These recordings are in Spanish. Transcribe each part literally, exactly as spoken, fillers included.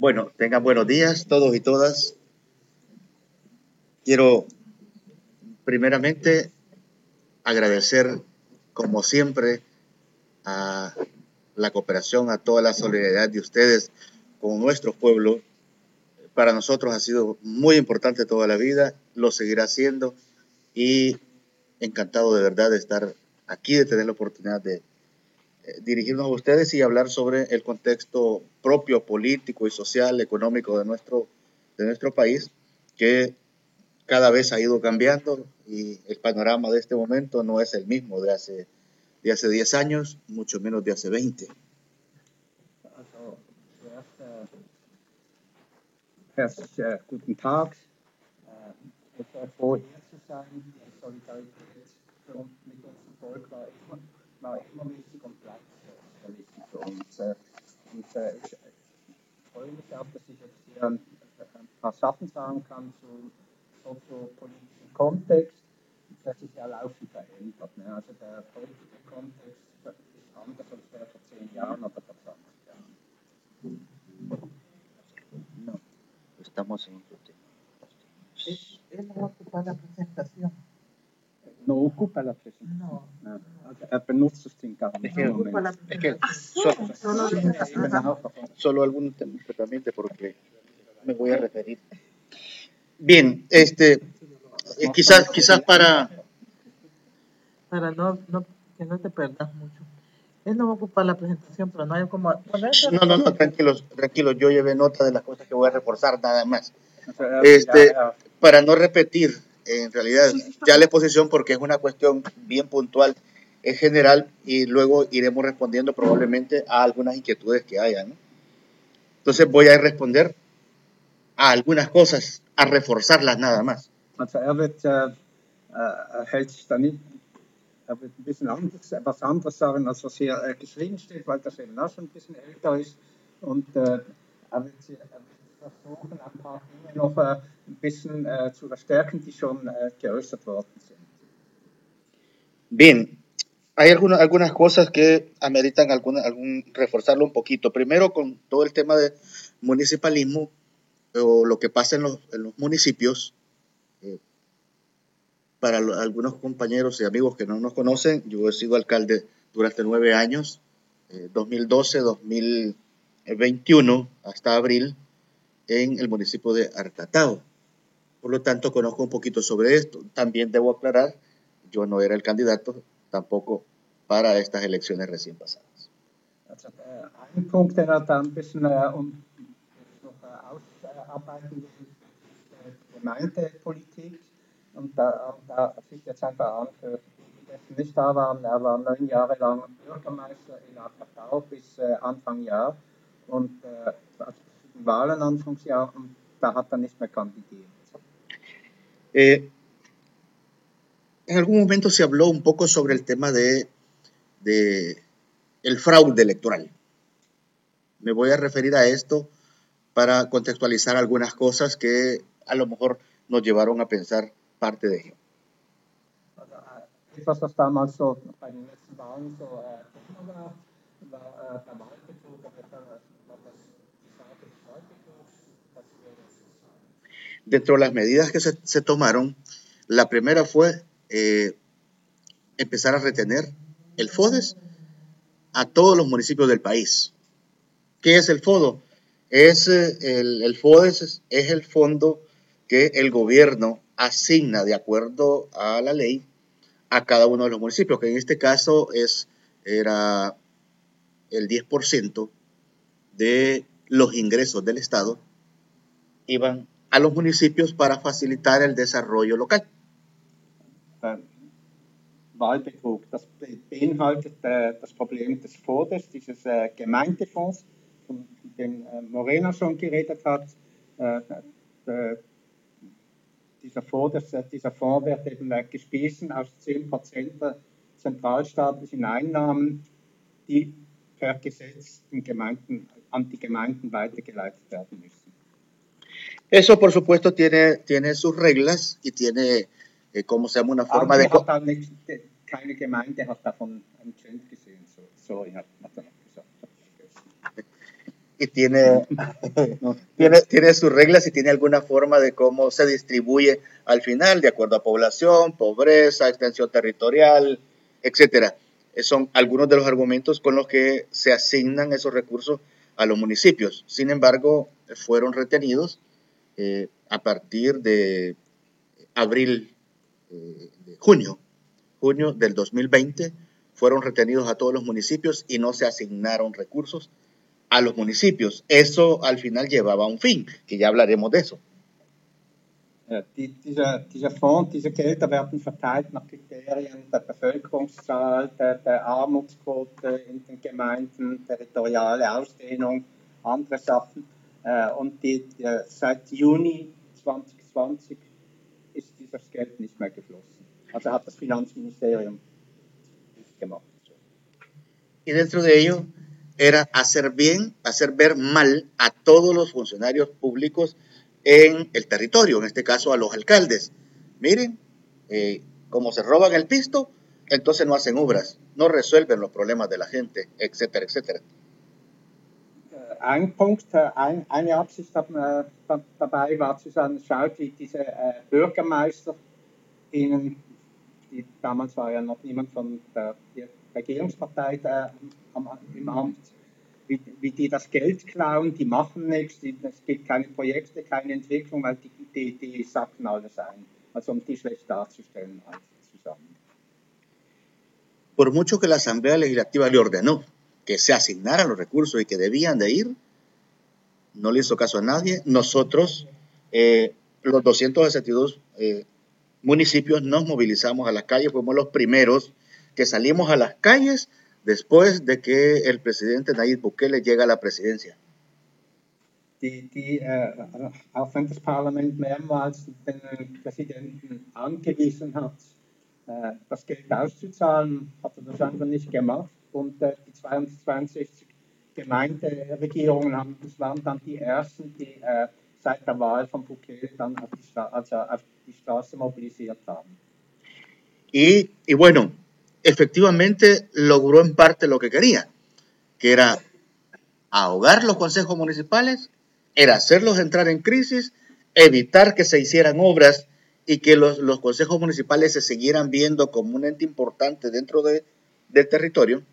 Bueno, tengan buenos días todos y todas. Quiero primeramente agradecer, como siempre, a la cooperación, a toda la solidaridad de ustedes con nuestro pueblo. Para nosotros ha sido muy importante toda la vida, lo seguirá siendo y encantado de verdad de estar aquí, de tener la oportunidad de eh, dirigirnos a ustedes y hablar sobre el contexto propio, político y social, económico de nuestro, de nuestro país, que cada vez ha ido cambiando y el panorama de este momento no es el mismo de hace, de hace diez años, mucho menos de hace veinte. Also, zuerst äh, herzlich äh, guten Tag. Äh, es ist sehr froh, hier zu sein. Die Solidarität für uns mit unserem Volk war immer, war immer wichtig und bleibt sehr wichtig für uns. Äh, und äh, ich, ich freue mich auch, dass ich jetzt hier ein, ein paar Sachen sagen kann zum soziopolitischen Kontext, der sich ja laufend verändert. Ne? Also der politische Kontext ist anders als der vor zehn Jahren oder vor zwanzig Jahren. No, estamos en otro tema. Él no ocupa la presentación. No ocupa la presentación. No. No. Also er benutzt das Ding gar nicht. No im ocupa la Moment. Es que presentación. solo, Solo deja Eben pasar. auch, aber solo algunos temas rápidamente porque me voy a referir. Bien, este, eh, quizás, quizás para, Para no, no, que no te perdas mucho. Él no va a ocupar la presentación, pero no hay como ponerse. no, no, no, tranquilos, tranquilos, yo llevé nota de las cosas que voy a reforzar nada más. also er, Este, ja, er, para no repetir, en realidad, ya la exposición, porque es una cuestión bien puntual, es general, y luego iremos respondiendo probablemente a algunas inquietudes que haya, ¿no? Entonces voy a responder a algunas cosas, a reforzarlas nada más. also er wird, äh, er hält sich da nicht, er wird ein bisschen anders, was anderes sagen, als was hier äh, geschrieben steht, weil das eben auch schon ein bisschen älter ist. Und äh, er, wird, er wird versuchen, ein paar Dinge noch äh, ein bisschen äh, zu verstärken, die schon äh, geäußert worden sind. Bien, hay algunas, algunas cosas que ameritan alguna, algún, reforzarlo un poquito. Primero, con todo el tema de municipalismo o lo que pasa en los, en los municipios. Eh, para lo, algunos compañeros y amigos que no nos conocen, yo he sido alcalde durante nueve años, eh, dos mil doce a dos mil veintiuno, hasta abril, en el municipio de Artatao. Por lo tanto, conozco un poquito sobre esto. También debo aclarar, yo no era el candidato tampoco para estas elecciones recién pasadas. Also, äh, ein Punkt, den er da ein bisschen äh, um, noch äh, ausarbeiten will, ist äh, Gemeindepolitik. Und da, da sich jetzt einfach an, für die, die nicht da waren, er war neun Jahre lang Bürgermeister in Artatao bis äh, Anfang Jahr und äh, also die Wahlen Anfangsjahr und da hat er nicht mehr kandidiert. Eh, en algún momento se habló un poco sobre el tema de, de el fraude electoral. Me voy a referir a esto para contextualizar algunas cosas que a lo mejor nos llevaron a pensar parte de ello. Also, äh, etwas, was damals so bei den letzten Wahlen so äh, Thema war, war äh, der Wahlbetrug, aber dann war das die Frage des Wahlbetrugs, das wäre es. Dentro de las medidas que se, se tomaron, la primera fue eh, empezar a retener el FODES a todos los municipios del país. ¿Qué es el FODO? Es, eh, el, el FODES es, es el fondo que el gobierno asigna de acuerdo a la ley a cada uno de los municipios, que en este caso es, era el diez por ciento de los ingresos del Estado iban a los municipios para facilitar el desarrollo local. Ähm, Wahlbetrug, das beinhaltet äh, das Problem des FODES, dieses äh, Gemeindefonds, von dem äh, Morena schon geredet hat. Äh, äh, dieser, FODES, äh, dieser Fonds wird eben äh, gespeist aus zehn Prozent der zentralstaatlichen Einnahmen, die per Gesetz den Gemeinden, an die Gemeinden weitergeleitet werden müssen. Eso, por supuesto, tiene, tiene sus reglas y tiene, eh, ¿cómo se llama? Una forma Andere de... hat dann nicht, keine Gemeinde hat davon einen Cent gesehen. So, sorry, hat, hat er noch gesagt. y tiene, tiene, tiene sus reglas y tiene alguna forma de cómo se distribuye al final, de acuerdo a población, pobreza, extensión territorial, etcétera. Son algunos de los argumentos con los que se asignan esos recursos a los municipios. Sin embargo, fueron retenidos eh, a partir de abril, eh, de junio, junio del dos mil veinte, fueron retenidos a todos los municipios y no se asignaron recursos a los municipios. Eso al final llevaba a un fin, que ya hablaremos de eso. Ja, die, dieser, dieser Fonds, diese Gelder werden verteilt nach Kriterien der Bevölkerungszahl, der, der Armutsquote in den Gemeinden, territoriale Ausdehnung, andere Sachen. Äh, und die, die, seit Juni zwanzig zwanzig ist dieses Geld nicht mehr geflossen. Also hat das Finanzministerium nicht gemacht. Y dentro de ello era hacer bien, hacer ver mal a todos los funcionarios públicos en el territorio, en este caso a los alcaldes. Miren, eh, como se roban el pisto, entonces no hacen obras, no resuelven los problemas de la gente, etcétera, etcétera. Ein Punkt, ein, eine Absicht äh, dabei war zu sagen, schaut, wie diese äh, Bürgermeister, ihnen, die, damals war ja noch niemand von der, der Regierungspartei der, am, im Amt, wie, wie die das Geld klauen, die machen nichts, die, es gibt keine Projekte, keine Entwicklung, weil die, die, die sacken alles ein. Also um die schlecht darzustellen als zusammen. Por mucho que la Asamblea Legislativa le ordenó que se asignaran los recursos y que debían de ir, no le hizo caso a nadie. Nosotros, eh, los doscientos sesenta y dos eh, municipios, nos movilizamos a las calles, fuimos los primeros que salimos a las calles después de que el presidente Nayib Bukele llega a la presidencia. Die, die, äh, auch wenn das Parlament mehrmals den Präsidenten angewiesen hat, äh, das Geld auszuzahlen, hat er das einfach nicht gemacht. Und äh, die zweihundertzweiundsechzig Gemeinderegierungen haben, das waren dann die ersten, die äh, seit der Wahl von Bukele dann auf die, Stra also auf die Straße mobilisiert haben. Y, y bueno, efectivamente logró en parte lo que quería, que era ahogar los consejos municipales, era hacerlos entrar en crisis, evitar que se hicieran obras y que los, los consejos municipales se siguieran viendo como un ente importante dentro de, del territorio.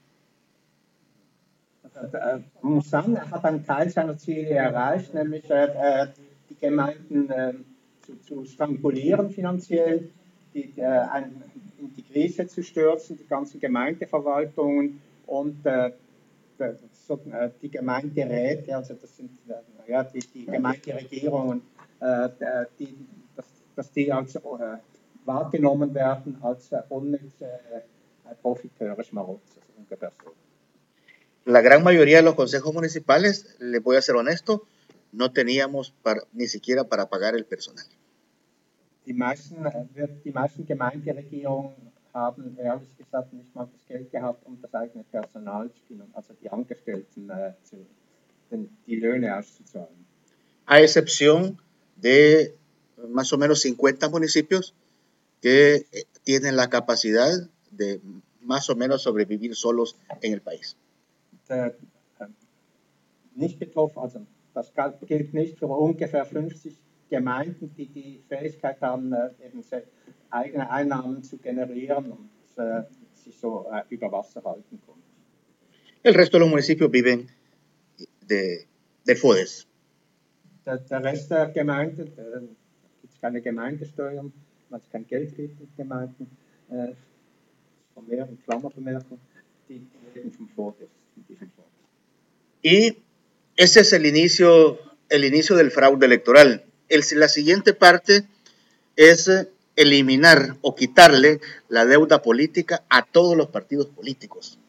Musan hat einen Teil seiner Ziele erreicht, nämlich äh, die Gemeinden äh, zu, zu strangulieren finanziell, die, äh, ein, in die Krise zu stürzen, die ganzen Gemeindeverwaltungen und äh, die Gemeinderäte, also das sind ja, die, die Gemeinderegierungen, äh, die, dass, dass die als, äh, wahrgenommen werden als äh, unnütze äh, Profiteure, Schmarotzer, ungefähr so. La gran mayoría de los consejos municipales, les voy a ser honesto, no teníamos para, ni siquiera para pagar el personal. Die meisten, die meisten Gemeinderegierungen haben ehrlich gesagt nicht mal das Geld gehabt, um das eigene Personal zu finanzieren, also die Angestellten äh, zu, den, die Löhne auszuzahlen. A excepción de más o menos cincuenta municipios que tienen la capacidad de más o menos sobrevivir solos en el país. Der, äh, nicht betroffen, also das gilt nicht für ungefähr fünfzig Gemeinden, die die Fähigkeit haben, äh, eben eigene Einnahmen zu generieren und äh, sich so äh, über Wasser halten können. El resto de los municipios viven de, de FODES. Der, der Rest der Gemeinden, da gibt es keine Gemeindesteuern, weil es kein Geld gibt in Gemeinden, äh, von mehreren Klammerbemerkungen, die, die leben vom FODES. Y ese es el inicio, el inicio del fraude electoral. El, la siguiente parte es eliminar o quitarle la deuda política a todos los partidos políticos.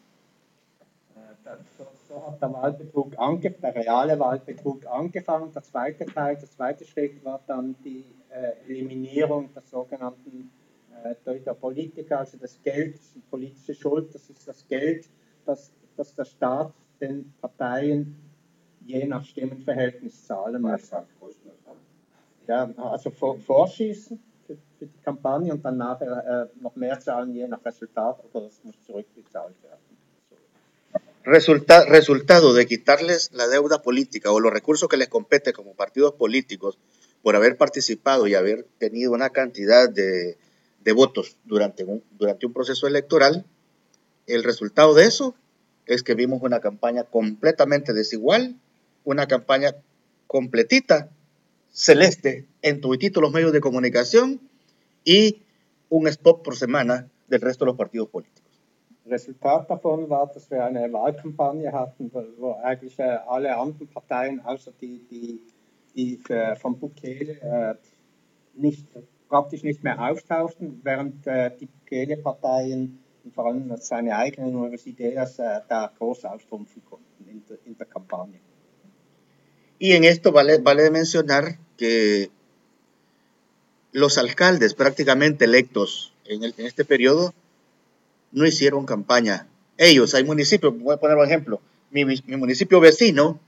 So hat der Wahlbetrug angefangen, der reale Wahlbetrug angefangen. Der zweite Teil, der zweite Schritt war dann die äh, Eliminierung der sogenannten äh, der Politiker, also das Geld, das ist eine politische Schuld, das ist das Geld, das, das der Staat den Parteien je nach Stimmenverhältnis zahlen muss. Ja, also vor, vorschießen für, für die Kampagne und dann nachher äh, noch mehr zahlen je nach Resultat, oder das muss zurückbezahlt werden. So. Resulta, resultado de quitarles la deuda política o los recursos que les compete como partidos políticos por haber participado y haber tenido una cantidad de, de votos durante un, durante un proceso electoral, el resultado de eso es que vimos una campaña completamente desigual, una campaña completita, celeste, en tuititos los medios de comunicación y un spot por semana del resto de los partidos políticos. Resultat davon war, dass wir eine Wahlkampagne hatten, wo eigentlich äh, alle anderen Parteien, außer die, die, die für, von Bukele äh, nicht, praktisch nicht mehr auftauchten, während äh, die Bukele-Parteien und vor allem seine eigenen Universitäts äh, da groß austrumpfen konnten in der, in der Kampagne. Y en esto vale, vale mencionar que los alcaldes prácticamente electos en, el, en este periodo no hicieron campaña. Ellos, hay municipios, voy a poner un ejemplo, mi, mi municipio vecino,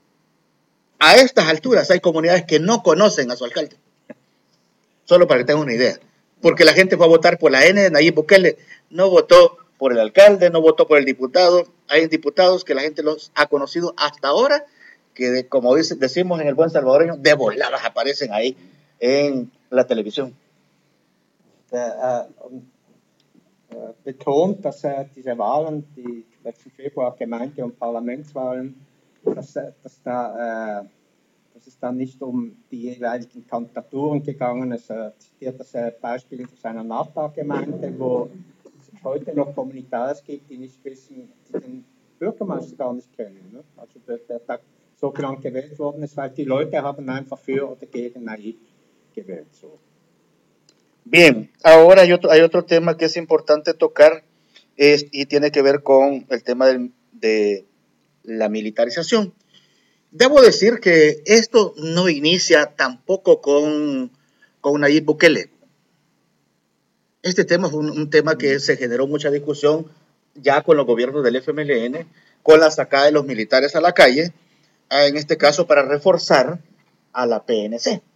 a estas alturas hay comunidades que no conocen a su alcalde. Solo para que tengan una idea. Porque la gente fue a votar por la N de Nayib Bukele, no votó por el alcalde, no votó por el diputado. Hay diputados que la gente los ha conocido hasta ahora, que de, como dice, decimos en el buen salvadoreño, de voladas aparecen ahí en la televisión. Der, äh, äh, betont, dass äh, diese Wahlen, die letzten Februar Gemeinde- und Parlamentswahlen, dass, äh, dass, da, äh, dass es da nicht um die jeweiligen Kandidaturen gegangen ist. Er zitiert das äh, Beispiel aus einer Nachbargemeinde, wo es heute noch Kommunitares gibt, die nicht wissen, die den Bürgermeister gar nicht kennen. Ne? Also der, der da so genannt gewählt worden ist, weil die Leute haben einfach für oder gegen Nayib gewählt. So. Bien, ahora hay otro, hay otro tema que es importante tocar es, y tiene que ver con el tema del, de la militarización. Debo decir que esto no inicia tampoco con, con Nayib Bukele. Este tema es un, un tema que se generó mucha discusión ya con los gobiernos del F M L N, con la sacada de los militares a la calle, en este caso para reforzar a la P N C.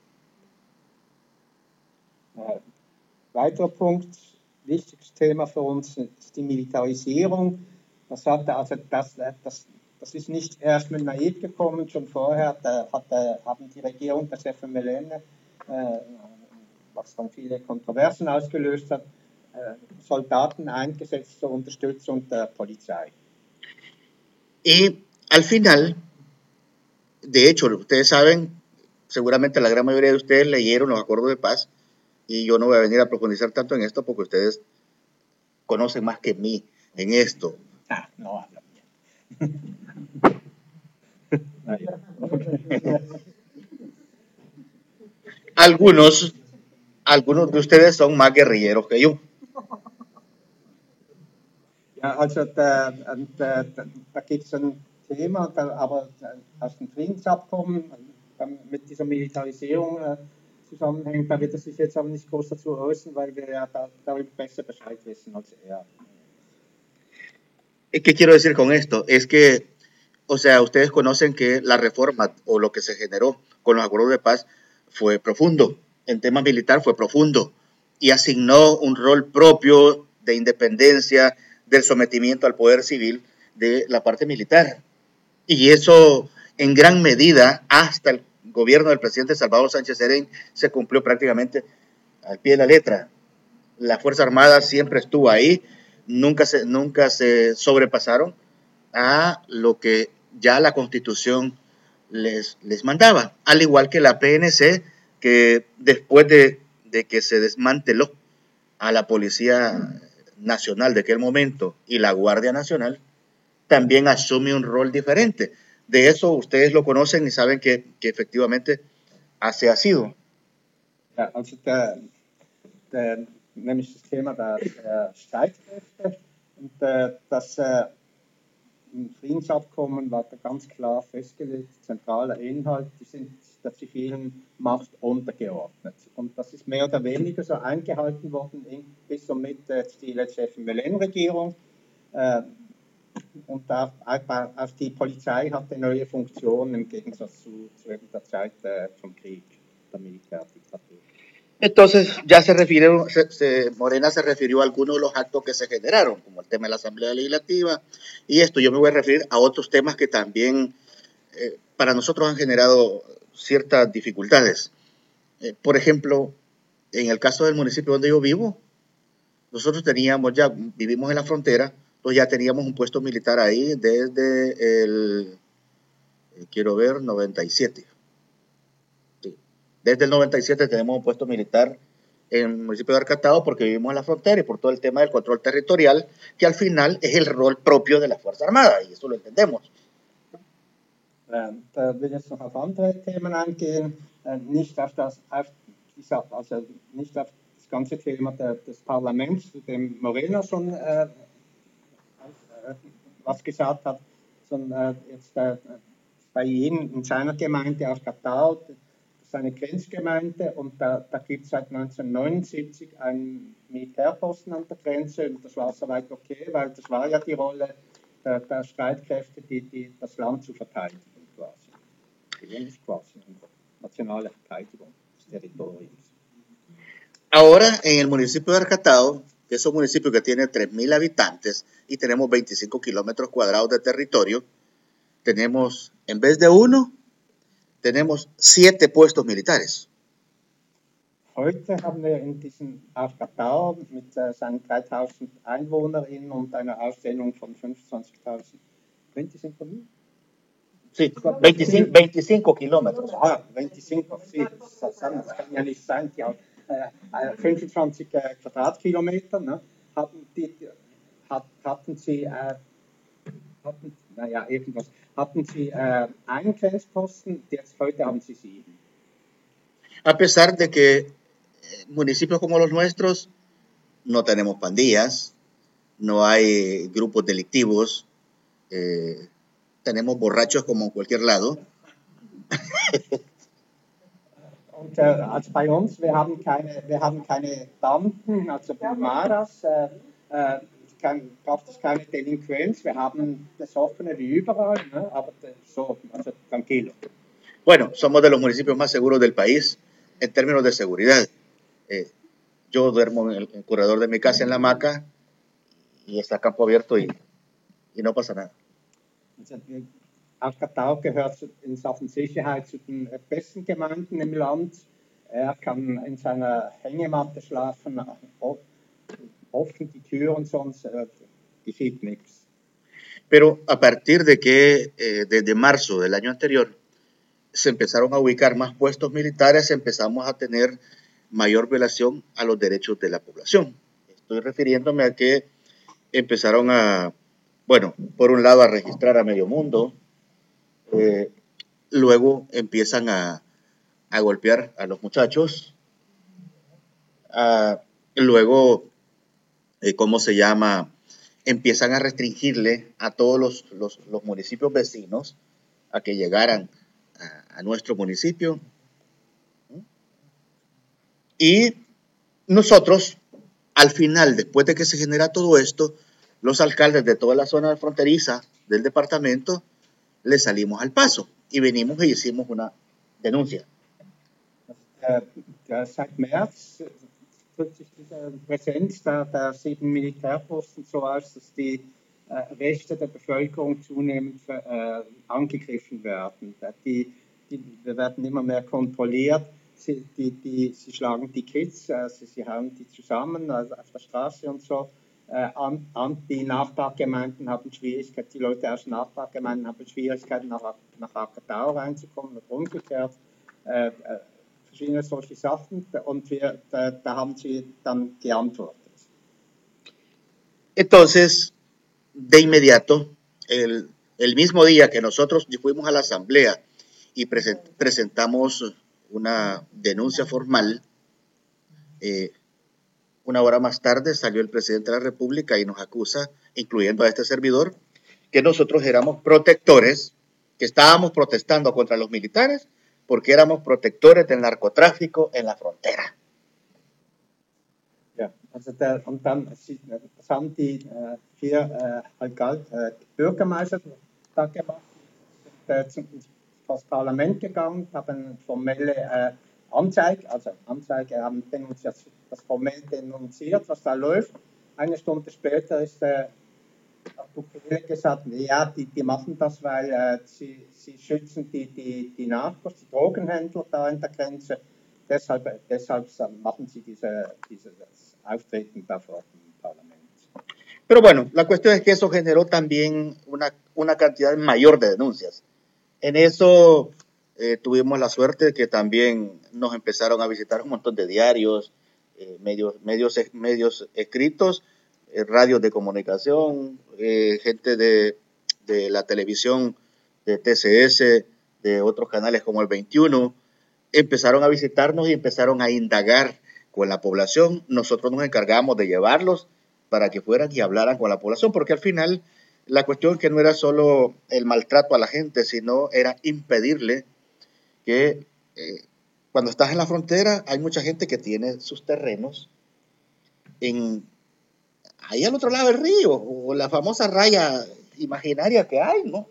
Äh, weiterer Punkt, wichtiges Thema für uns ist die Militarisierung. Das, hat, also das, das, das ist nicht erst mit Nayib gekommen, schon vorher da hat, haben die Regierung des F M L N, äh, was dann viele Kontroversen ausgelöst hat, äh, Soldaten eingesetzt zur Unterstützung der Polizei. Y al final, de hecho, ustedes saben, seguramente la gran mayoría de ustedes leyeron los acuerdos de paz, y yo no voy a venir a profundizar tanto en esto porque ustedes conocen más que mí en esto. Ah, no habla algunos, algunos de ustedes son más guerrilleros que yo. Ja, also da, da, da, da gibt es ein Thema, da, aber aus dem Friedensabkommen mit dieser Militarisierung äh, zusammenhängt, da wird er sich jetzt aber nicht groß dazu äußern, weil wir ja da, darüber besser Bescheid wissen als er. ¿Qué quiero decir con esto? Es que, o sea, ustedes conocen que la reforma o lo que se generó con los acuerdos de paz fue profundo. En tema militar fue profundo y asignó un rol propio de independencia, del sometimiento al poder civil de la parte militar. Y eso, en gran medida, hasta el gobierno del presidente Salvador Sánchez Serén, se cumplió prácticamente al pie de la letra. La Fuerza Armada siempre estuvo ahí, nunca se, nunca se sobrepasaron a lo que ya la Constitución les, les mandaba. Al igual que la P N C, que después de, de que se desmanteló a la Policía Nacional de aquel momento y la Guardia Nacional, también asume un rol diferente. De eso ustedes lo conocen y saben que, que efectivamente así ha sido. Ja, also der, der, nämlich das Thema der, der Streitkräfte und der, das äh, im Friedensabkommen war da ganz klar festgelegt, zentraler Inhalt, die sind der zivilen Macht untergeordnet. Und das ist mehr oder weniger so eingehalten worden in, bis und mit äh, die letzte F M L N-Regierung. Äh, und auch, auch die Polizei hatte neue Funktionen im Gegensatz zu, zu der Zeit äh, vom Krieg, der Militärdiktatur. Entonces, ya se refirió, se, se, Morena se refirió a algunos de los actos que se generaron, como el tema de la Asamblea Legislativa, y esto yo me voy a referir a otros temas que también eh, para nosotros han generado ciertas dificultades. Eh, por ejemplo, en el caso del municipio donde yo vivo, nosotros teníamos ya, vivimos en la frontera, entonces ya teníamos un puesto militar ahí desde el, eh, quiero ver, noventa y siete. Sí. Desde el noventa y siete tenemos un puesto militar en el municipio de Arcatao porque vivimos en la frontera y por todo el tema del control territorial, que al final es el rol propio de la Fuerza Armada, y eso lo entendemos. Da will ich jetzt noch auf andere Themen eingehen, nicht auf das, auf, also nicht auf das ganze Thema des Parlaments, zu dem Moreno schon äh, was gesagt hat, sondern äh, jetzt äh, bei ihm in seiner Gemeinde Arcatao, das ist eine Grenzgemeinde und da, da gibt es seit neunzehnhundertneunundsiebzig einen Militärposten an der Grenze und das war soweit okay, weil das war ja die Rolle der, der Streitkräfte, die, die das Land zu verteidigen quasi. Ähnlich quasi, nationale Verteidigung des Territoriums. Ahora, en el municipio de Arcatao, que es un municipio que tiene tres mil habitantes y tenemos veinticinco kilómetros cuadrados de territorio, tenemos, en vez de uno, tenemos siete puestos militares. Heute haben wir in diesem Arcatao mit äh, seinen dreitausend EinwohnerInnen und einer Ausdehnung von fünfundzwanzigtausend. veinticinco mil? Sí, veinticinco, veinticinco kilómetros. Ah, veinticinco, sí, das kann ja nicht sein. Die, äh, fünfundzwanzig äh, Quadratkilometer, ne, hatten, die, hat, hatten sie, äh, hatten, naja, irgendwas, hatten sie äh, einen Grenzposten, jetzt heute haben sie sieben. A pesar de que municipios como los nuestros no tenemos pandillas, no hay grupos delictivos, eh, tenemos borrachos como en cualquier lado. Und äh, also bei uns, wir haben keine, wir haben keine Banden, also Maras, äh, äh, kein, braucht es keine Delinquenz, wir haben das Offene wie überall, ne? Aber so, also tranquilo. Bueno, somos de los municipios más seguros del país en términos de seguridad. Eh, yo duermo en el, el corredor de mi casa en la hamaca y está campo abierto y, y no pasa nada. Arcatao gehört in Sachen Sicherheit zu den besten Gemeinden im Land. Er kann in seiner Hängematte schlafen, offen die Türen, sonst äh, geschieht nichts. Pero a partir de que eh, desde marzo del año anterior se empezaron a ubicar más puestos militares, empezamos a tener mayor violación a los derechos de la población. Estoy refiriéndome a que empezaron a, bueno, por un lado a registrar a medio mundo, eh, luego empiezan a, a golpear a los muchachos, a, luego, eh, ¿cómo se llama? Empiezan a restringirle a todos los, los, los municipios vecinos a que llegaran a, a nuestro municipio. Y nosotros, al final, después de que se genera todo esto, los alcaldes de toda la zona fronteriza del departamento le salimos al paso y venimos y hicimos una denuncia. Äh, der, seit März drückt sich diese Präsenz der, der sieben Militärposten so aus, dass die äh, Rechte der Bevölkerung zunehmend äh, angegriffen werden. Die, die, wir werden immer mehr kontrolliert. Sie, die, die, sie schlagen die Kids, äh, sie, sie hauen die zusammen also auf der Straße und so. Äh, an, an die Nachbargemeinden haben Schwierigkeiten, die Leute aus Nachbargemeinden haben Schwierigkeiten, nach, nach Arcatao reinzukommen und umgekehrt. Äh, äh, verschiedene solche Sachen und wir, da, da haben sie dann geantwortet. Entonces, de inmediato, el, el mismo día que nosotros fuimos a la asamblea y present, presentamos una denuncia formal, eh, una hora más tarde salió el presidente de la República y nos acusa, incluyendo a este servidor, que nosotros éramos protectores, que estábamos protestando contra los militares porque éramos protectores del narcotráfico en la frontera. Ja, also der, und dann das haben die äh, vier äh, äh, Bürgermeister da gemacht, sind äh, zum, das Parlament gegangen, haben formelle äh, Anzeige, also Anzeige, haben denunziert, das formell denunziert, was da läuft. Eine Stunde später ist der Bukele gesagt, ja, die, die machen das, weil äh, sie, sie schützen die, die, die Narcos, die Drogenhändler da an der Grenze. Deshalb, deshalb machen sie diese, dieses Auftreten da vor dem Parlament. Pero bueno, la cuestión es que eso generó también una, una cantidad mayor de denuncias. En eso eh, tuvimos la suerte de que también nos empezaron a visitar un montón de diarios, eh, medios, medios, medios escritos, eh, radios de comunicación, eh, gente de, de la televisión, de T C S, de otros canales como el veintiuno, empezaron a visitarnos y empezaron a indagar con la población. Nosotros nos encargamos de llevarlos para que fueran y hablaran con la población, porque al final la cuestión que no era solo el maltrato a la gente, sino era impedirle que eh, cuando estás en la frontera hay mucha gente que tiene sus terrenos en, ahí al otro lado del río, o la famosa raya imaginaria que hay, ¿no?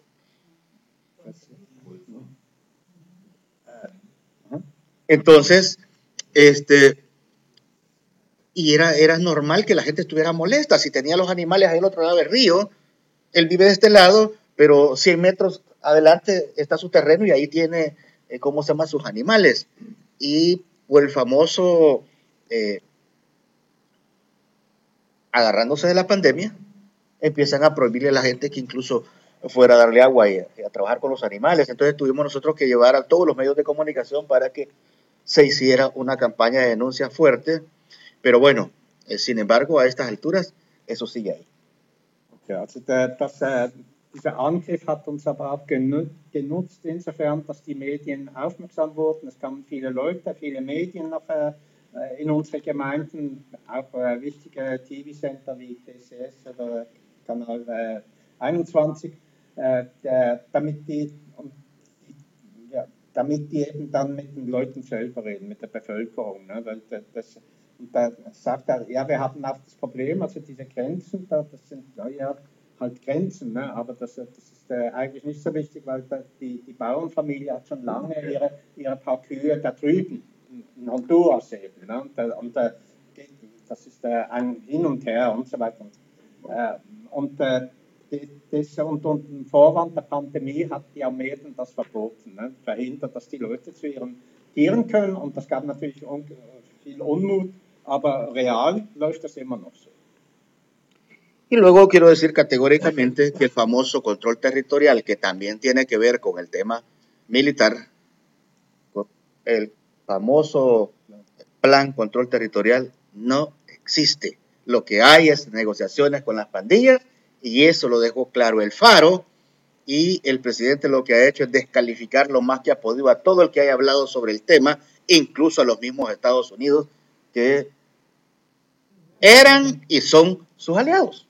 Entonces, este, y era, era normal que la gente estuviera molesta. Si tenía los animales ahí al otro lado del río, él vive de este lado, pero cien metros adelante está su terreno y ahí tiene, eh, ¿cómo se llama?, sus animales. Y por el famoso, eh, agarrándose de la pandemia, empiezan a prohibirle a la gente que incluso fuera a darle agua y a, y a trabajar con los animales. Entonces tuvimos nosotros que llevar a todos los medios de comunicación para que se hiciera una campaña de denuncia fuerte, pero bueno, eh, sin embargo, a estas alturas, eso sigue ahí. Okay, also der, das, äh, dieser Angriff hat uns aber auch genutzt, insofern, dass die Medien aufmerksam wurden. Es kamen viele Leute, viele Medien nach, äh, in unsere Gemeinden, auch äh, wichtige T V-Center wie T C S oder Kanal äh, einundzwanzig, äh, der, damit die und ja, damit die eben dann mit den Leuten selber reden, mit der Bevölkerung. Ne? Weil das, und da sagt er, ja, wir haben auch das Problem, also diese Grenzen, da, das sind ja, ja halt Grenzen, ne? Aber das, das ist äh, eigentlich nicht so wichtig, weil da, die, die Bauernfamilie hat schon lange ihre, ihre paar Kühe da drüben, in Honduras eben. Ne? Und, und äh, das ist äh, ein Hin und Her und so weiter. Und, äh, und äh, Das, und unter dem Vorwand der Pandemie hat die Armee das verboten, ne? Verhindert, dass die Leute zu ihren Tieren können, und das gab natürlich un viel Unmut, aber real läuft das immer noch so. Y luego quiero decir categóricamente que el famoso control territorial, que también tiene que ver con el tema militar, el famoso plan control territorial no existe. Lo que hay es negociaciones con las pandillas, y eso lo dejó claro el Faro, y el presidente lo que ha hecho es descalificar lo más que ha podido a todo el que haya hablado sobre el tema, incluso a los mismos Estados Unidos, que eran y son sus aliados.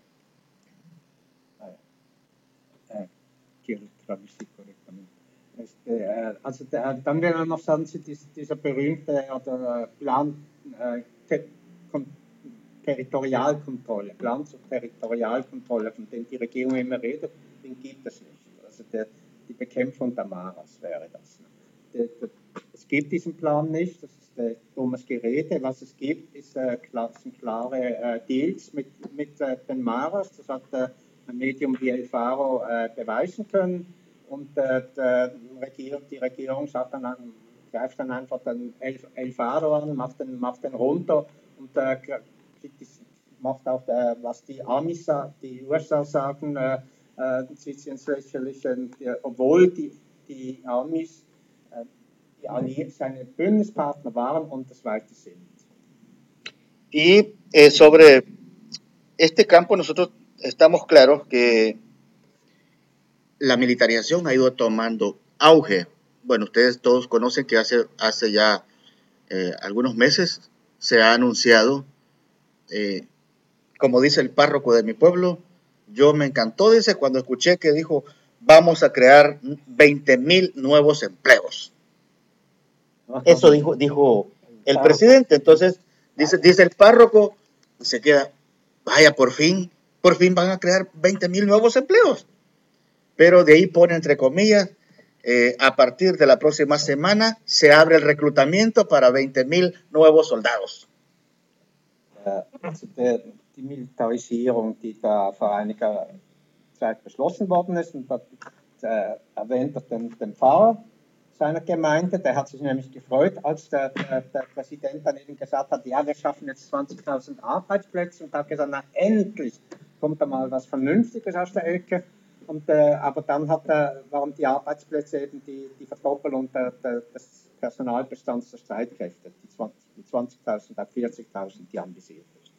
Este, also der, dann will man noch sagen, dieser berühmte oder Plan äh, te, Territorialkontrolle, Plan zur Territorialkontrolle, von dem die Regierung immer redet, den gibt es nicht. Also der, die Bekämpfung der Maras wäre das. Der, der, es gibt diesen Plan nicht, das ist äh, dummes Gerede. Was es gibt, ist, äh, klar, sind klare äh, Deals mit, mit äh, den Maras. Das hat äh, ein Medium wie El Faro äh, beweisen können. Und äh, der Regierung, die Regierung sagt dann, greift dann einfach den El, El Faro an, macht den, macht den runter und äh, macht auch, äh, was die Amis, die U S A sagen, äh, äh, lächerlich, äh, obwohl die, die Amis äh, die Alliierten, seine Bündnispartner waren und das weiter sind. Y eh, sobre este campo nosotros estamos claros que la militarización ha ido tomando auge. Bueno, ustedes todos conocen que hace, hace ya eh, algunos meses se ha anunciado, eh, como dice el párroco de mi pueblo, yo me encantó, dice, cuando escuché que dijo, vamos a crear veinte mil nuevos empleos. Eso dijo, dijo el presidente. Entonces, dice, dice el párroco, y se queda, vaya, por fin, por fin van a crear veinte mil nuevos empleos. Pero de ahí pone entre comillas, eh, a partir de la próxima semana se abre el reclutamiento para veinte mil nuevos soldados. Also der, die Militarisierung, die da vor einiger Zeit beschlossen worden ist, und da äh, erwähnt er den, den Pfarrer seiner Gemeinde, der hat sich nämlich gefreut, als der, der, der Präsident dann eben gesagt hat, ja, wir schaffen jetzt zwanzigtausend Arbeitsplätze, und da hat gesagt, na endlich kommt da mal was Vernünftiges aus der Ecke. Und, äh, aber dann hat er, waren die Arbeitsplätze eben die, die Verdoppelung der, der, des Personalbestands der Streitkräfte, die zwanzigtausend auf vierzigtausend, die anvisiert ist.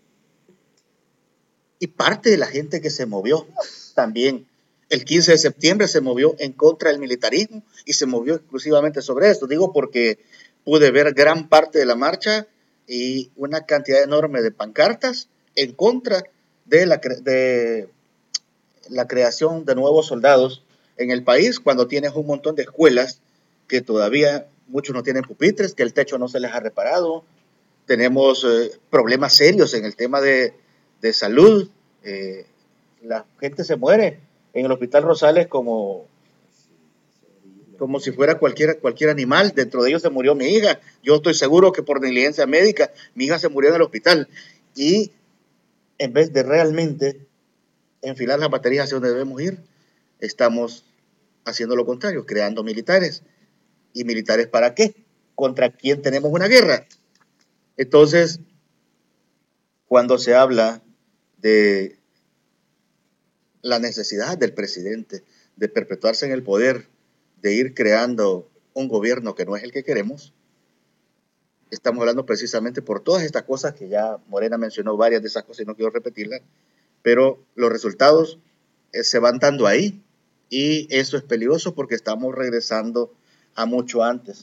Y parte de la gente que se movió también el quince de septiembre se movió en contra del militarismo y se movió exclusivamente sobre esto. Digo porque pude ver gran parte de la marcha y una cantidad enorme de pancartas en contra de la, de la creación de nuevos soldados en el país, cuando tienes un montón de escuelas que todavía muchos no tienen pupitres, que el techo no se les ha reparado. Tenemos eh, problemas serios en el tema de, de salud. Eh, la gente se muere en el Hospital Rosales como, como si fuera cualquier, cualquier animal. Dentro de ellos se murió mi hija. Yo estoy seguro que por negligencia médica mi hija se murió en el hospital. Y en vez de realmente enfilar las baterías hacia donde debemos ir, estamos haciendo lo contrario, creando militares. ¿Y militares para qué? ¿Contra quién tenemos una guerra? Entonces, cuando se habla de la necesidad del presidente de perpetuarse en el poder, de ir creando un gobierno que no es el que queremos, estamos hablando precisamente por todas estas cosas que ya Morena mencionó, varias de esas cosas y no quiero repetirlas, pero los resultados eh, se van dando ahí y eso es peligroso porque estamos regresando a mucho antes.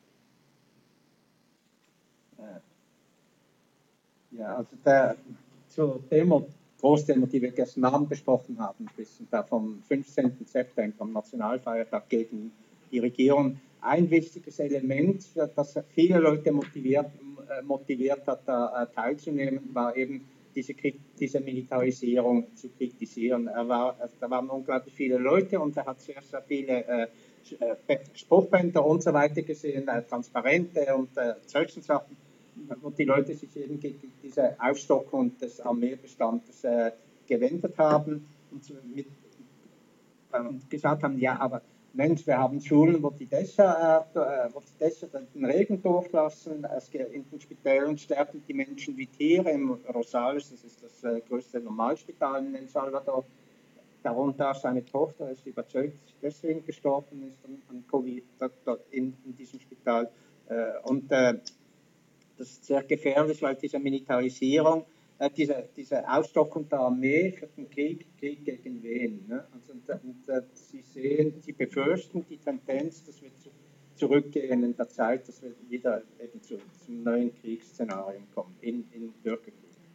Ja, also der, zur Demo, Großdemo, die wir gestern Abend besprochen haben, bis da vom fünfzehnten September, am Nationalfeiertag gegen die Regierung, ein wichtiges Element, das viele Leute motiviert, motiviert hat, da teilzunehmen, war eben diese, diese Militarisierung zu kritisieren. Er war, da waren unglaublich viele Leute und er hat sehr, sehr viele äh, Spruchbänder und so weiter gesehen, äh, Transparente und äh, solchen Sachen, wo die Leute sich eben gegen diese Aufstockung des Armeebestandes äh, gewendet haben und, mit, äh, und gesagt haben, ja, aber Mensch, wir haben Schulen, wo die Dächer, äh, wo die Dächer den Regen durchlassen, es, in den Spitälern sterben die Menschen wie Tiere, im Rosales, das ist das äh, größte Normalspital in El Salvador, darunter seine Tochter ist überzeugt, deswegen gestorben ist an, an Covid in, in diesem Spital. Äh, und äh, das ist sehr gefährlich, weil diese Militarisierung, äh, diese, diese Ausstockung der Armee für den Krieg, Krieg gegen wen? Ne? Also, und, und äh, Sie sehen, Sie befürchten die Tendenz, dass wir zu, zurückgehen in der Zeit, dass wir wieder eben zu, zum neuen Kriegsszenario kommen, in, in Bürgerkrieg.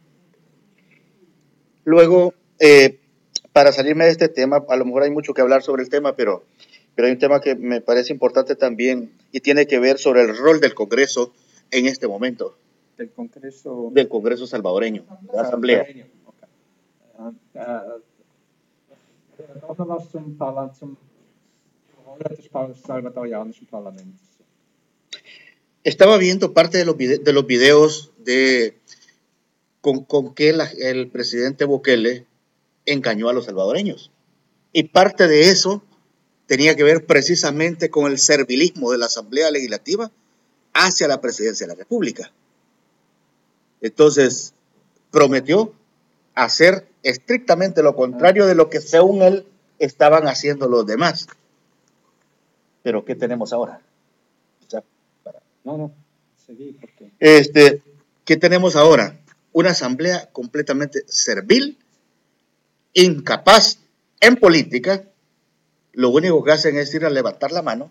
Luego, eh, para salirme de este tema, a lo mejor hay mucho que hablar sobre el tema, pero, pero hay un tema que me parece importante también y tiene que ver sobre el rol del Congreso en este momento. Del Congreso, del Congreso salvadoreño, de la Asamblea. Okay. Uh, uh, noch was zum, zum Rolle des salvadorianischen Parlaments. Estaba viendo parte de los, vide de los videos de con, con que la, el presidente Bukele engañó a los salvadoreños. Y parte de eso tenía que ver precisamente con el servilismo de la Asamblea Legislativa hacia la presidencia de la República. Entonces, prometió hacer estrictamente lo contrario de lo que según él estaban haciendo los demás. Pero ¿qué tenemos ahora? O sea, para... No, no, seguí porque... Este, ¿qué tenemos ahora? Una asamblea completamente servil, incapaz en política. Lo único que hacen es ir a levantar la mano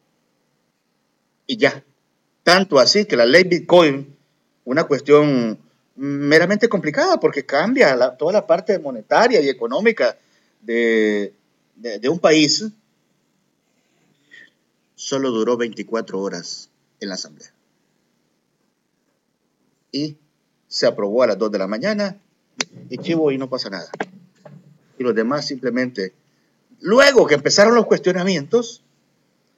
y ya. Tanto así que la ley Bitcoin, una cuestión meramente complicada porque cambia la, toda la parte monetaria y económica de, de, de un país, solo duró veinticuatro horas en la asamblea. Y se aprobó a las dos de la mañana y chivo y no pasa nada. Y los demás simplemente, luego que empezaron los cuestionamientos,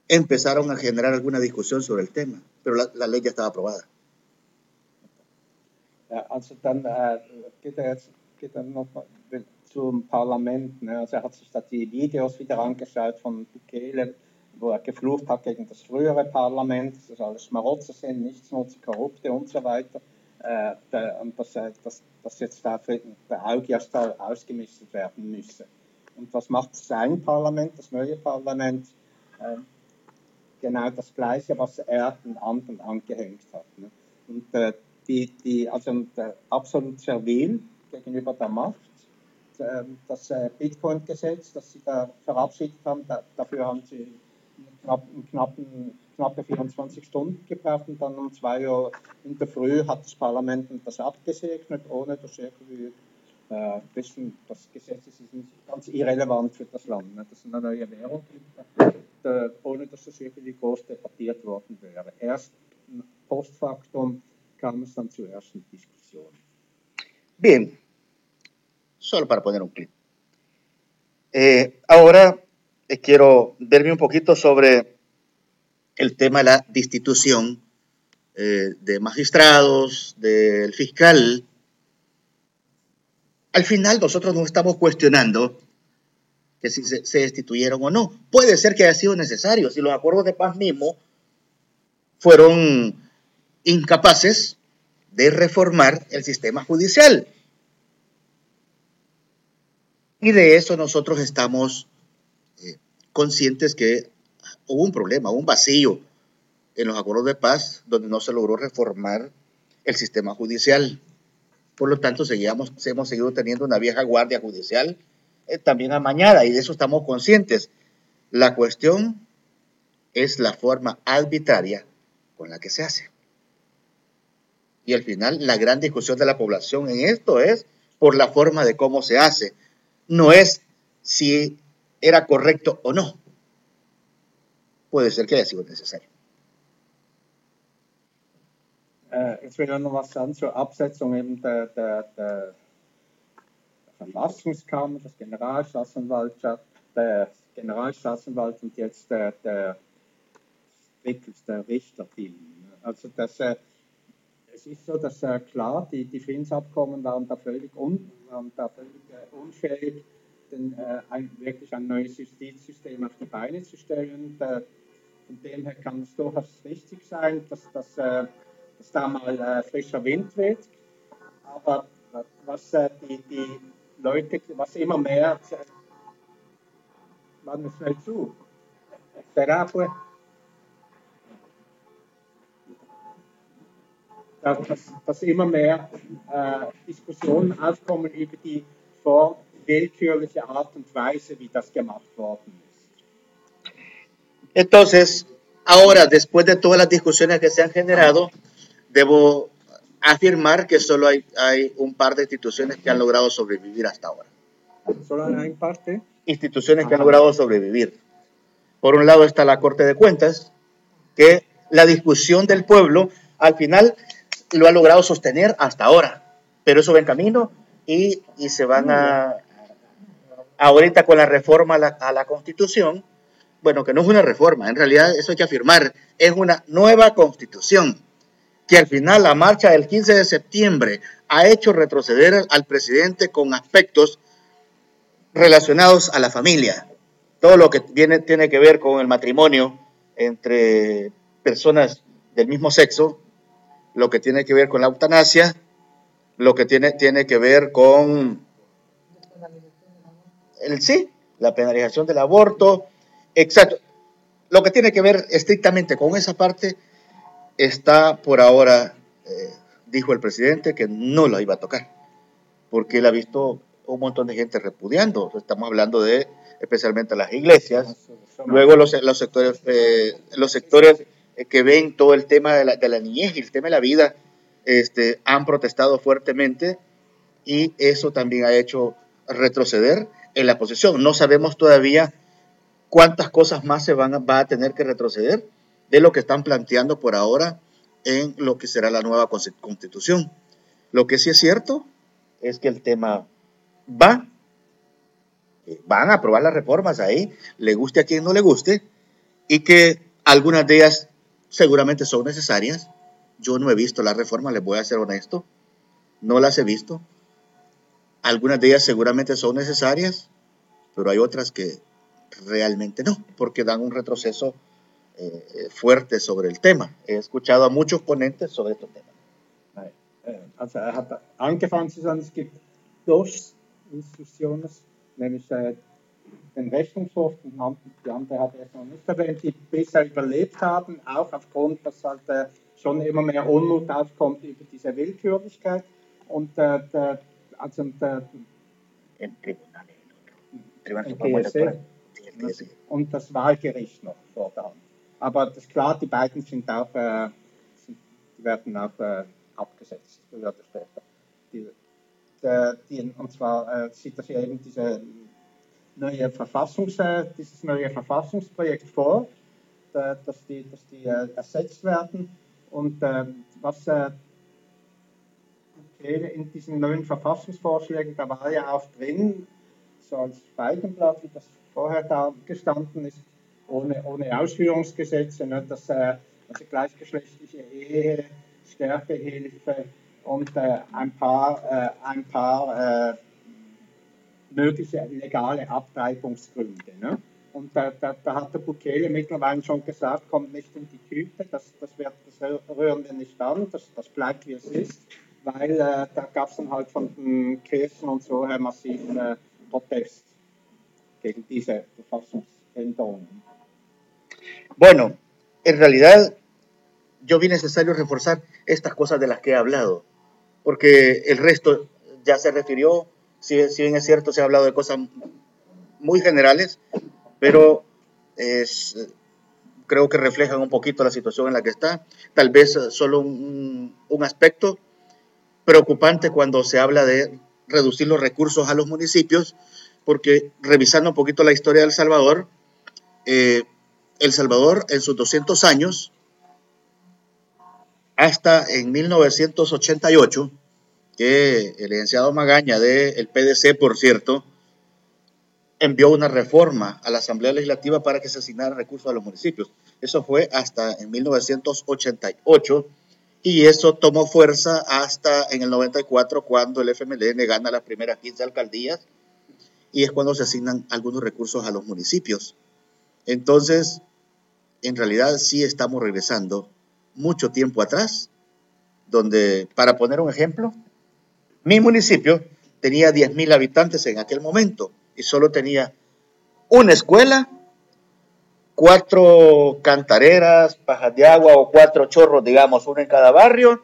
empezaron a generar alguna discusión sobre el tema, pero la, la ley ya estaba aprobada. Ja, also dann äh, geht er jetzt geht er noch zum Parlament. Ne? Also er hat sich da die Videos wieder angeschaut von Bukele, wo er geflucht hat gegen das frühere Parlament, dass alles Schmarotzer sind, Nichtsnutzer, Korrupte und so weiter. Äh, der, und dass, dass, dass jetzt da der Augias da ausgemistet werden müsse. Und was macht sein Parlament, das neue Parlament? Äh, genau das Gleiche, was er den anderen angehängt hat. Ne? Und äh, die, die, also der absolut servil gegenüber der Macht, äh, das äh, Bitcoin-Gesetz, das sie da verabschiedet haben, da, dafür haben sie knapp, knappen, knappe vierundzwanzig Stunden gebraucht und dann um zwei Uhr in der Früh hat das Parlament das abgesegnet, ohne dass irgendwie äh, wissen, das Gesetz ist ganz irrelevant für das Land. Ne? Dass es eine neue Währung gibt, äh, ohne dass das irgendwie groß debattiert worden wäre. Erst post factum kam es dann zur ersten Diskussion. Bien, solo para poner un clip. Eh, ahora eh, quiero verme un poquito sobre el tema de la destitución eh, de magistrados, del fiscal. Al final nosotros no estamos cuestionando que si se, se destituyeron o no. Puede ser que haya sido necesario, si los acuerdos de paz mismo fueron incapaces de reformar el sistema judicial. Y de eso nosotros estamos eh, conscientes que hubo un problema, un vacío en los acuerdos de paz donde no se logró reformar el sistema judicial. Por lo tanto, seguíamos, hemos seguido teniendo una vieja guardia judicial eh, también amañada, y de eso estamos conscientes. La cuestión es la forma arbitraria con la que se hace. Y al final, la gran discusión de la población en esto es por la forma de cómo se hace. No es si era correcto o no. Puede ser que haya sido necesario. Äh, jetzt will ich noch was sagen zur Absetzung eben der, der, der Verfassungskammer, des Generalstaatsanwaltschaft, der Generalstaatsanwalt und jetzt der, der, der Richterteam. Also das, äh, es ist so, dass äh, klar, die, die Friedensabkommen waren da völlig, un, waren da völlig äh, unfähig, denn, äh, ein, wirklich ein neues Justizsystem auf die Beine zu stellen. Der, von dem her kann es durchaus richtig sein, dass, dass, äh, dass da mal äh, frischer Wind weht. Aber was äh, die, die Leute, was immer mehr, machen wir schnell zu. Dass, dass immer mehr äh, Diskussionen aufkommen über die willkürliche Art und Weise, wie das gemacht worden ist. Entonces, ahora, después de todas las discusiones que se han generado, debo afirmar que solo hay, hay un par de instituciones que han logrado sobrevivir hasta ahora. ¿Solo hay un par de? Instituciones que han logrado sobrevivir. Por un lado está la Corte de Cuentas, que la discusión del pueblo al final lo ha logrado sostener hasta ahora, pero eso va en camino y, y se van a, ahorita con la reforma a la, a la Constitución, bueno, que no es una reforma, en realidad eso hay que afirmar, es una nueva Constitución, que al final la marcha del quince de septiembre ha hecho retroceder al presidente con aspectos relacionados a la familia, todo lo que viene, tiene que ver con el matrimonio entre personas del mismo sexo, lo que tiene que ver con la eutanasia, lo que tiene, tiene que ver con el sí, la penalización del aborto, exacto, lo que tiene que ver estrictamente con esa parte está por ahora, eh, dijo el presidente que no la iba a tocar, porque él ha visto un montón de gente repudiando, estamos hablando de especialmente las iglesias, luego los, los sectores, eh, los sectores que ven todo el tema de la, de la niñez y el tema de la vida, este, han protestado fuertemente y eso también ha hecho retroceder en la posición. No sabemos todavía cuántas cosas más se van a, va a tener que retroceder de lo que están planteando por ahora en lo que será la nueva Constitución. Lo que sí es cierto es que el tema va, van a aprobar las reformas ahí, le guste a quien no le guste, y que algunas de ellas seguramente son necesarias. Yo no he visto la reforma, les voy a ser honesto, no las he visto. Algunas de ellas seguramente son necesarias, pero hay otras que realmente no, porque dan un retroceso eh, fuerte sobre el tema. He escuchado a muchos ponentes sobre estos temas. Also er hat angefangen zu sagen, es gibt dos Institutionen, nämlich äh, den Rechnungshof, die andere hat er noch nicht erwähnt, die bisher überlebt haben, auch aufgrund, dass halt äh, schon immer mehr Unmut aufkommt über diese Willkürlichkeit. Und äh, der, also der, El tribunal, el T S E und das Wahlgericht noch vor der Hand. Aber das ist klar, die beiden sind auch, äh, sind, die werden auch äh, abgesetzt, früher oder später. Die, der, die, und zwar äh, sieht das ja eben diese neue Verfassungs, äh, dieses neue Verfassungsprojekt vor, äh, dass die, dass die äh, ersetzt werden. Und äh, was äh, in diesen neuen Verfassungsvorschlägen, da war ja auch drin, so als Feigenblatt, wie das vorher da gestanden ist, ohne, ohne Ausführungsgesetze, ne, dass äh, also gleichgeschlechtliche Ehe, Sterbehilfe und äh, ein paar, äh, ein paar äh, mögliche legale Abtreibungsgründe. Ne? Und da, da, da hat der Bukele mittlerweile schon gesagt, kommt nicht in die Tüte, das, das, wird, das rühren wir nicht an, das, das bleibt wie es ist, weil äh, da gab es dann halt von den Kirchen und so her massiven äh, Protest gegen diese Verfassungsänderungen. Bueno, en realidad yo vi necesario reforzar estas cosas de las que he hablado, porque el resto ya se refirió, si, si bien es cierto, se ha hablado de cosas muy generales, pero es, creo que reflejan un poquito la situación en la que está. Tal vez solo un, un aspecto preocupante cuando se habla de reducir los recursos a los municipios, porque revisando un poquito la historia de El Salvador, eh, El Salvador en sus doscientos años, hasta en mil novecientos ochenta y ocho, que el licenciado Magaña del P D C, por cierto, envió una reforma a la Asamblea Legislativa para que se asignaran recursos a los municipios. Eso fue hasta en mil novecientos ochenta y ocho y eso tomó fuerza hasta en el noventa y cuatro, cuando el F M L N gana las primeras quince alcaldías y es cuando se asignan algunos recursos a los municipios. Entonces, en realidad sí estamos regresando mucho tiempo atrás, donde, para poner un ejemplo, mi municipio tenía diez mil habitantes en aquel momento y solo tenía una escuela, cuatro cantareras, pajas de agua o cuatro chorros, digamos, uno en cada barrio,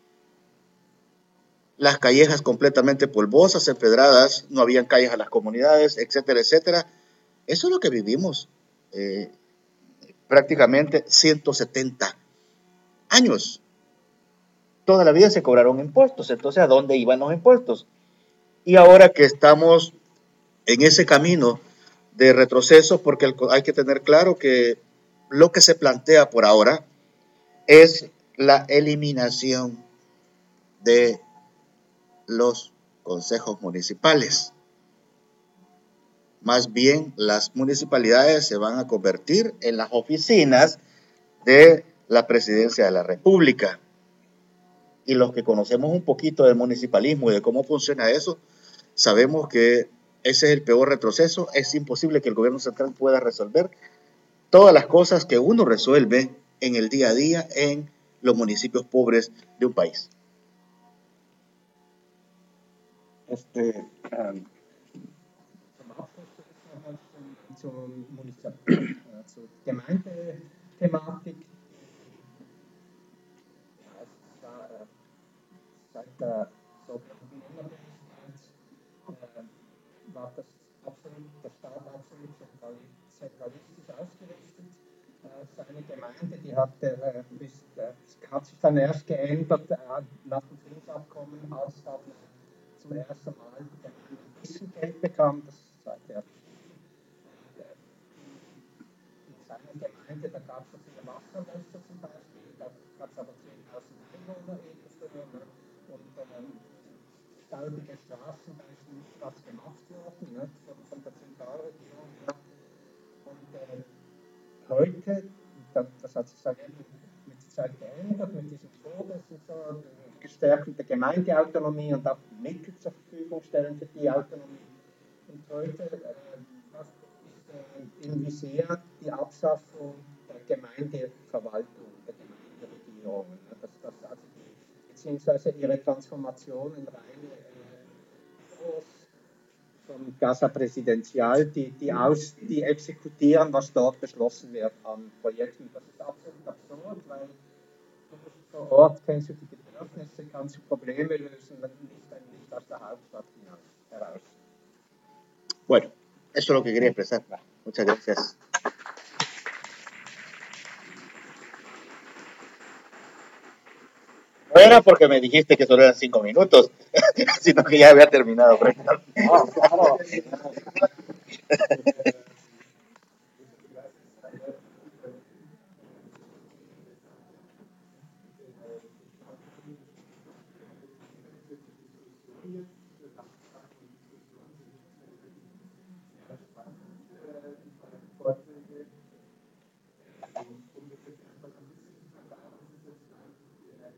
las callejas completamente polvosas, empedradas, no habían calles a las comunidades, etcétera, etcétera. Eso es lo que vivimos eh, prácticamente ciento setenta años. Toda la vida se cobraron impuestos, entonces ¿a dónde iban los impuestos? Y ahora que estamos en ese camino de retroceso, porque hay que tener claro que lo que se plantea por ahora es la eliminación de los consejos municipales. Más bien, las municipalidades se van a convertir en las oficinas de la Presidencia de la República. Y los que conocemos un poquito del municipalismo y de cómo funciona eso, sabemos que ese es el peor retroceso. Es imposible que el gobierno central pueda resolver todas las cosas que uno resuelve en el día a día en los municipios pobres de un país. Este, um, zur, zur Gemeindethematik. Seit der Sowjetunion war das absolut, der Staat absolut zentralistisch ausgerichtet. Seine Gemeinde, die hat, äh, bis, äh, hat sich dann erst geändert äh, nach dem Friedensabkommen, als dann äh, zum ersten Mal die Gemeinde ein bisschen Geld bekam. Das zweite Jahr. In seiner Gemeinde, da gab es so viele Wasserlöcher zum Beispiel, da gab es aber zehntausend Einwohner ungefähr. Und ähm, staubige Straßen, da ist nicht was gemacht worden, ne, von, von der Zentralregierung. Und äh, heute Zeit geändert mit diesem Vorsitz und so, gestärkte Gemeindeautonomie und auch Mittel zur Verfügung stellen für die Autonomie. Und heute äh, was ist äh, im Visier die Abschaffung der Gemeindeverwaltung, der Gemeinderegierung. Das, das, also, beziehungsweise ihre Transformation in reine äh, vom Casa Presidencial, die, die, aus, die exekutieren, was dort beschlossen wird an Projekten. Das ist absolut absurd, weil du bist vor Ort, kennst du die Bedürfnisse, kannst du Probleme lösen, wenn nicht, nicht aus der Hauptstadt heraus. Bueno, eso es lo que quería expresar. Muchas gracias. No era porque me dijiste que solo eran cinco minutos, sino que ya había terminado. Ah, claro.